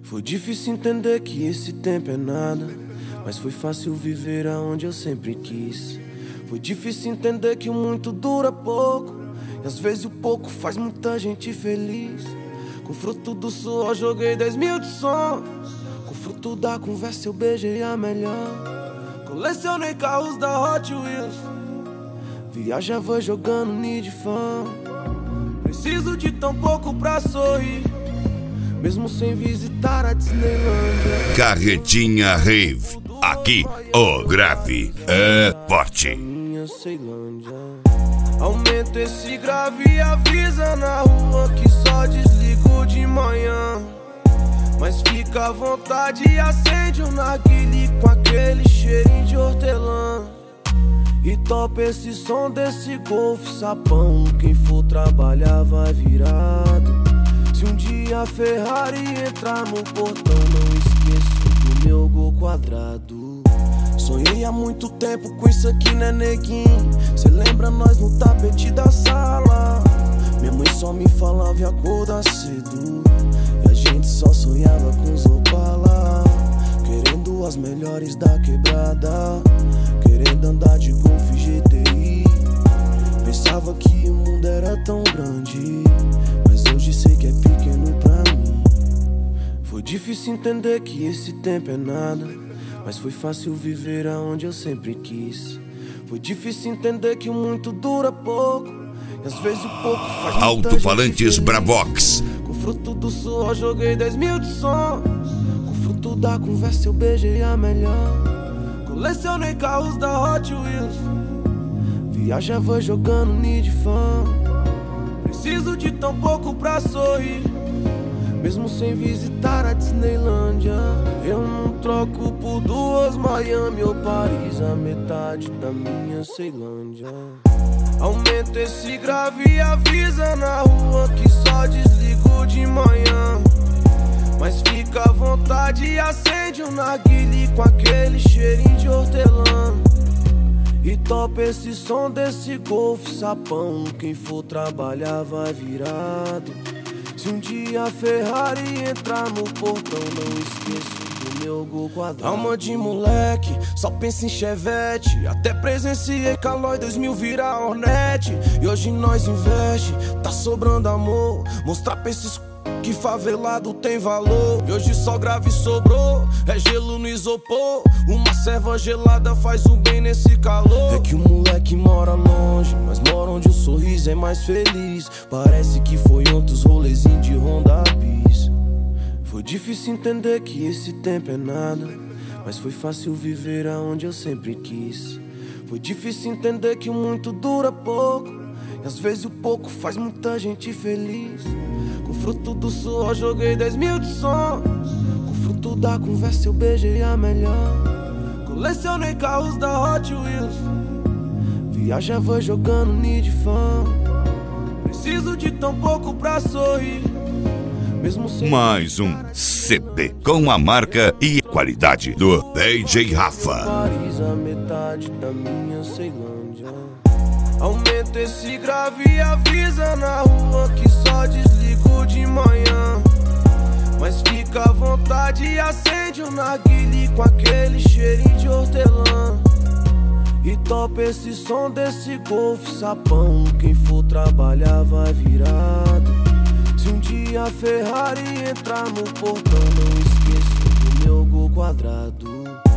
Foi difícil entender que esse tempo é nada, mas foi fácil viver aonde eu sempre quis. Foi difícil entender que o muito dura pouco, e às vezes o pouco faz muita gente feliz. Com fruto do suor joguei 10 mil de sonhos, com fruto da conversa eu beijei a melhor. Colecionei carros da Hot Wheels, viajava jogando Need Fan. Preciso de tão pouco pra sorrir, mesmo sem visitar a Disneylândia. Carretinha Rave, aqui o grave é forte. Minha Ceilândia. Aumenta esse grave e avisa na rua que só desligo de manhã. Mas fica à vontade e acende um narguile com aquele cheirinho de hortelã. E topa esse som desse golfe sapão. Quem for trabalhar vai virado. Se um dia a Ferrari entrar no portão, não esqueço do meu gol quadrado. Sonhei há muito tempo com isso aqui, né, neguinho? Cê lembra nós no tapete da sala? Minha mãe só me falava e acordar cedo, e a gente só sonhava com os Opala. Querendo as melhores da quebrada, querendo andar de Golf GTI. Pensava que o mundo era tão grande, mas hoje sei que é pequeno pra mim. Foi difícil entender que esse tempo é nada, mas foi fácil viver aonde eu sempre quis. Foi difícil entender que o muito dura pouco, e às vezes o pouco faz muita Alto-falantes gente Bravox. Com fruto do suor joguei 10 mil de sonhos, com fruto da conversa eu beijei a melhor. Colecionei carros da Hot Wheels, viajava jogando Need Fan. Preciso de tão pouco pra sorrir, mesmo sem visitar a Disneylândia. Eu não troco por duas Miami ou Paris, a metade da minha Ceilândia. Aumenta esse grave e avisa na rua que só desligo de manhã. Mas fica à vontade e acende um narguile com aquele cheirinho de hortelã. E topa esse som desse golfe sapão. Quem for trabalhar vai virado. Se um dia a Ferrari entrar no portão, não esqueço do meu gol quadrado. Alma de moleque, só pensa em Chevette. Até presenciei Calói 2000 virar Hornet. E hoje nós investe, tá sobrando amor. Mostrar pra esses que favelado tem valor. E hoje só grave sobrou, é gelo no isopor. Uma serva gelada faz um bem nesse calor. É que o moleque mora longe, mas mora onde o sorriso é mais feliz. Parece que foi ontem os rolezinhos de Honda Bis. Foi difícil entender que esse tempo é nada, mas foi fácil viver aonde eu sempre quis. Foi difícil entender que o muito dura pouco, e às vezes o pouco faz muita gente feliz. Com fruto do suor joguei 10 mil de sonhos, com fruto da conversa eu beijei a melhor. Colecionei carros da Hot Wheels, viajava jogando Need Fan. Preciso de tão pouco pra sorrir, mesmo sem... Mais um CD com a marca e qualidade do DJ Rafa. Paris, a metade da minha Ceilândia. Aumenta esse grave e avisa na rua que só desligo de manhã. Mas fica à vontade e acende um narguile com aquele cheirinho de hortelã. E topa esse som desse golfe sapão. Quem for trabalhar vai virado. Se um dia a Ferrari entrar no portão, não esqueço do meu gol quadrado.